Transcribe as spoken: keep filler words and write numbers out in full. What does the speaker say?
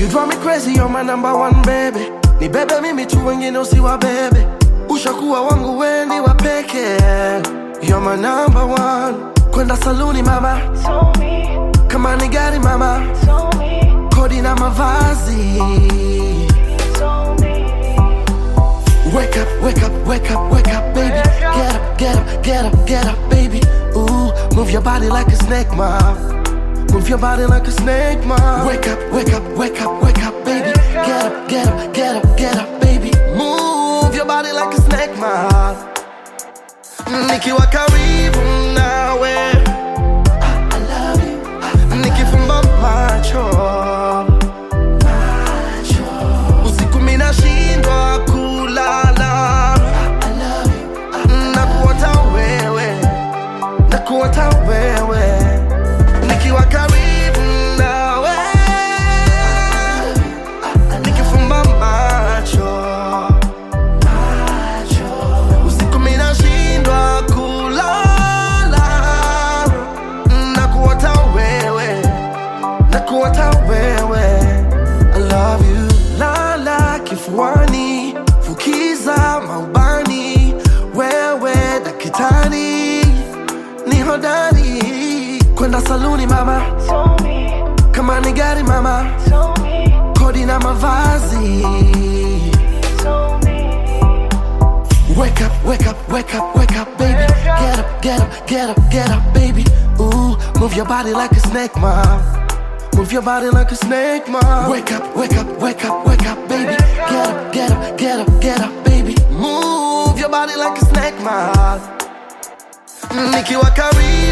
drive me crazy, you're my number one baby. Ni bebe mimi tu wengine usiwa bebe. Ushakuwa wangu weni wa peke. You're my number one. Kwenda saluni mama, kama ni gari mama, kodi na mavazi. Wake up, wake up, wake up, wake up, baby. Get up, get up, get up, get up, baby. Ooh, move your body like a snake, ma. Move your body like a snake, ma. Wake up, wake up, wake up, wake up, baby. Get up, get up, get up, get up, baby. Move your body like a snake, ma. Nikiwa karibu nawe, I love you. Nikifumba macho, macho. Usiku mina shindwa kulala, I love you. Nakuota wewe, nakuota wewe. Nikiwa karibu nawe, nikifumba macho, macho. Usiku mina shindwa kulala, nakuota wewe, nakuota wewe. I love you. Lala kifuani, fukiza maubani, wewe dakitani, ni hodari. Kwenda saluni mama, kama ni gari mama, kodi na mavazi. Wake up, wake up, wake up, wake up, baby. Get up, get up, get up, get up, baby. Ooh, move your body like a snake, ma. Move your body like a snake, ma. Wake up, wake up, wake up, wake up, baby. Get up, get up, get up, get up, baby. Move your body like a snake, ma. Nikiwa karibu